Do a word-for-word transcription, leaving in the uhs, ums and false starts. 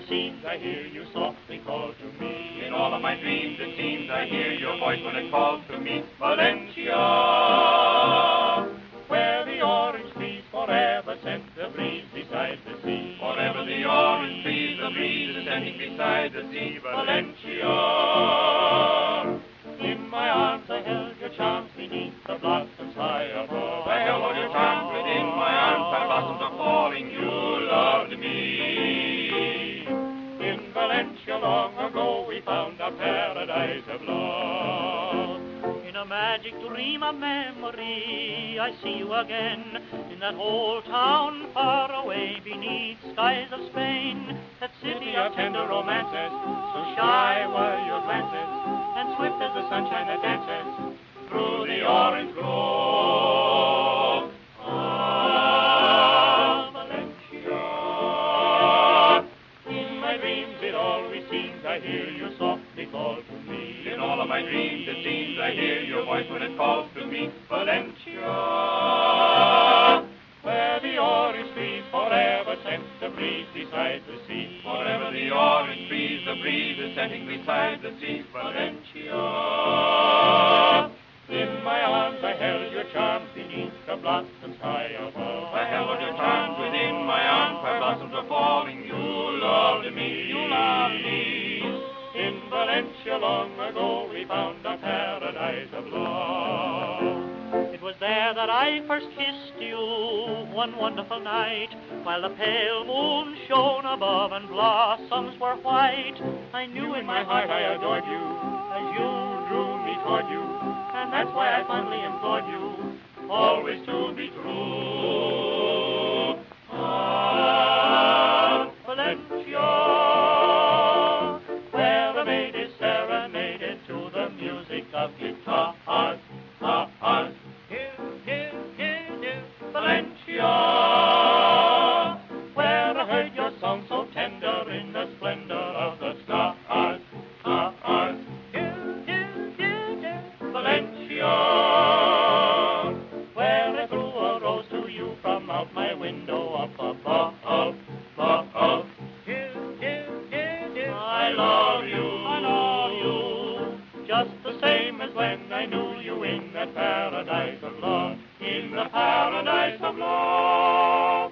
seems I hear you softly call to me. In all of my dreams it seems I hear your voice when it calls to me. Valencia, where the orange trees forever scent the breeze beside the sea. Forever the orange trees, the breeze is scenting beside the sea. Valencia, in my arms I held your charms beneath the blossoms high above. I held all your charms within my arms, my blossoms are falling, you loved me. In Valencia long ago we found a paradise of love. In a magic dream of memory I see you again, in that old town far away beneath skies of Spain. That city of tender romances, so shy were your glances, and swift as the sunshine that dances through the orange grove. Ah, Valencia, in my dreams it always seems I hear you softly call to me. In all of my dreams it seems I hear your voice when it calls to me. Valencia, where the orange trees forever scent the breeze beside the sea. Forever the orange trees, the breeze is scenting beside the sea. Valencia, in my arms I held your charms beneath the blossoms high above. I held your charms within my arms, my blossoms were falling. You loved me, you loved me. In Valencia long ago we found a paradise of love. It was there that I first kissed you one wonderful night, while the pale moon shone above and blossoms were white. I knew in my heart I adored you as you drew me toward you, and that's why I fondly implored you always to be true. Ah, Valencia, where a maid is serenaded to the music of guitars. Ah, ah, here, here, here, here, Valencia, where I heard your song so tender in the splendor of the stars. Ah, ah, here, here, here, here, Valencia, where I threw a rose to you from out my window up above, above. Here, here, here, here, I love you, I love you, just the same as when I knew you in that paradise of love, in the paradise of love.